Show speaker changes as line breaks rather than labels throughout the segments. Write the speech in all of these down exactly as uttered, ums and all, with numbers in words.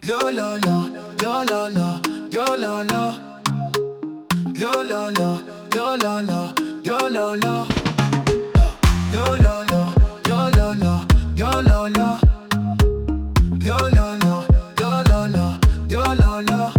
Yo la la, yo la la, yo la la, yo la la, yo la la, yo la la, yo la la, yo la la, yo la la, yo la la, yo la la, yo la la.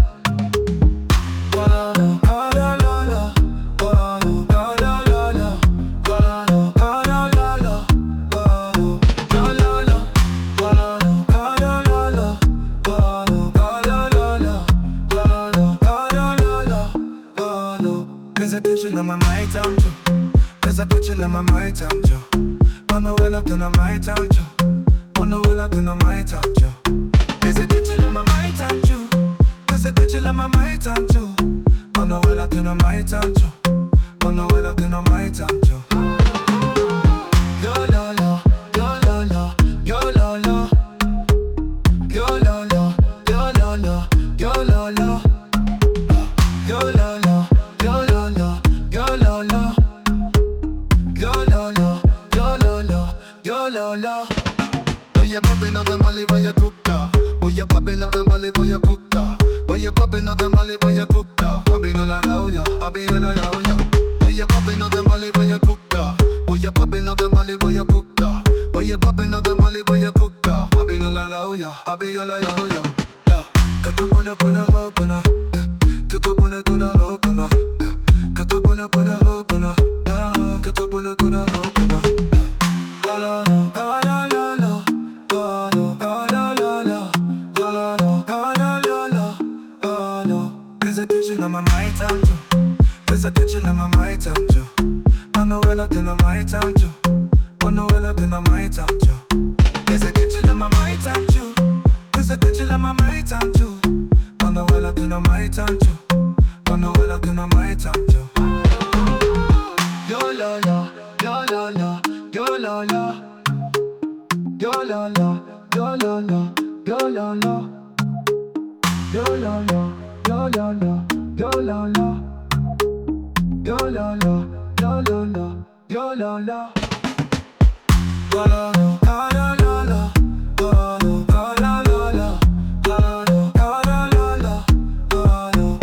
There's a picture in my mind, I'm Joe. There's a picture in my mind, I'm Joe. Wanna well up in my mind, I'm Joe. Wanna well up in my mind, I'm Joe. There's a picture in my mind, I'm Joe. There's a picture in my mind, I'm Joe. Wanna well up in my mind, I'm Joe. Wanna well up in my mind, I'm Joe. Yo la la, yo la la, yo la la, yo la la, yo la la, yo la la, yo la la. Yo la la, yo la la, yo la la, yo la la, yo la la. Voy a popping up the molly, voy a cookta. Voy a popping up the molly, voy a cookta. Voy a popping up the molly, voy a cookta. Popping on la olla, popping on la olla. Voy a popping up the molly, voy a cookta. Voy a popping up the molly, voy a cookta. Voy a popping up the molly, voy a cookta. Popping on la olla, popping on la olla. Katupuna puna hopuna, katupuna puna hopuna. Katupuna puna hopuna, katupuna puna hopuna. La la la la la la, la la la la la, la la la la la la. There's a picture in my mind, I'm Joe. There's a picture in my mind, I'm Joe. I know well up in my mind, I'm Joe. I know well up in my mind, I'm Joe. There's a picture in my mind, I'm Joe. There's a picture in my mind, I'm Joe. I know well up in my mind, I'm Joe. I know well up in my mind, I'm Joe. Yo la la, yo la la, yo la la, yo la la, yo la la, yo la la, yo la la, yo la la, yo la la, yo la la, yo la la, yo la la. La la la la la la, la la la la la, la la la la la, la la.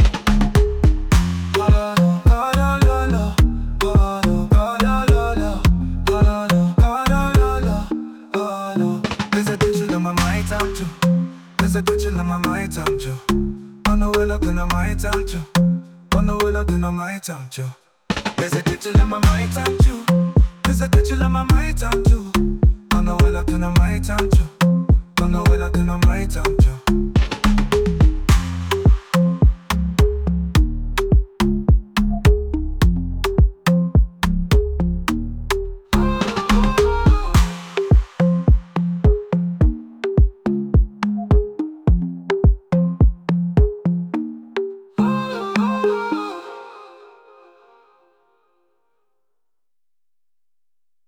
There's a picture in my mind, I'm Joe. There's a picture in my mind, I'm Joe. Wanna well up in my mind, I'm Joe. Wanna well up in my mind, I'm Joe. There's a picture in my mind, I'm Joe. There's a picture in my mind, I'm Joe. Wanna well up in my mind, I'm Joe. Wanna well up in my mind, I'm Joe.